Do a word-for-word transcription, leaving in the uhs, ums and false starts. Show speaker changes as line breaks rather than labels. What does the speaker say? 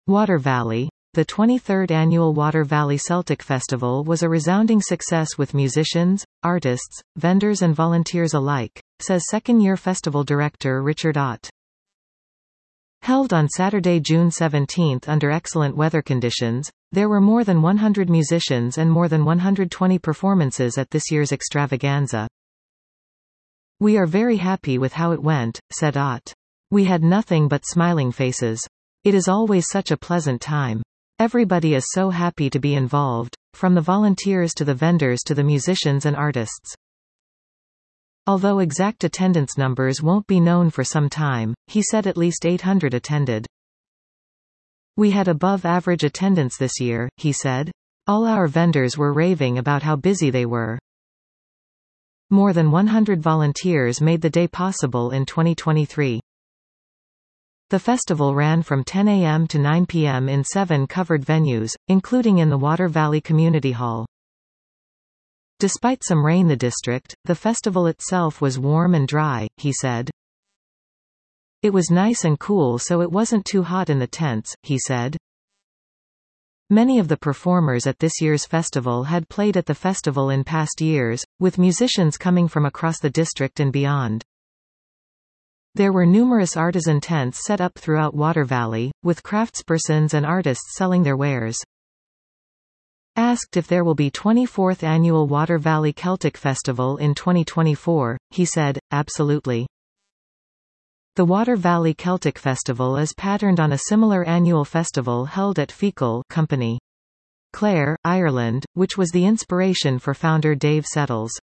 Water Valley. The twenty-third annual Water Valley Celtic Festival was a resounding success with musicians, artists, vendors and volunteers alike, says second-year festival director Richard Ott. Held on Saturday, June seventeenth under excellent weather conditions, there were more than one hundred musicians and more than one hundred twenty performances at this year's extravaganza. "We are very happy with how it went," said Ott. "We had nothing but smiling faces. It is always such a pleasant time. Everybody is so happy to be involved, from the volunteers to the vendors to the musicians and artists." Although exact attendance numbers won't be known for some time, he said at least eight hundred attended. "We had above average attendance this year," he said. "All our vendors were raving about how busy they were." More than one hundred volunteers made the day possible in twenty twenty-three. The festival ran from ten a m to nine p m in seven covered venues, including in the Water Valley Community Hall. Despite some rain, the district, the festival itself was warm and dry, he said. "It was nice and cool, so it wasn't too hot in the tents," he said. Many of the performers at this year's festival had played at the festival in past years, with musicians coming from across the district and beyond. There were numerous artisan tents set up throughout Water Valley, with craftspersons and artists selling their wares. Asked if there will be twenty-fourth Annual Water Valley Celtic Festival in twenty twenty-four, he said, "Absolutely." The Water Valley Celtic Festival is patterned on a similar annual festival held at Feakle Company, Clare, Ireland, which was the inspiration for founder Dave Settles.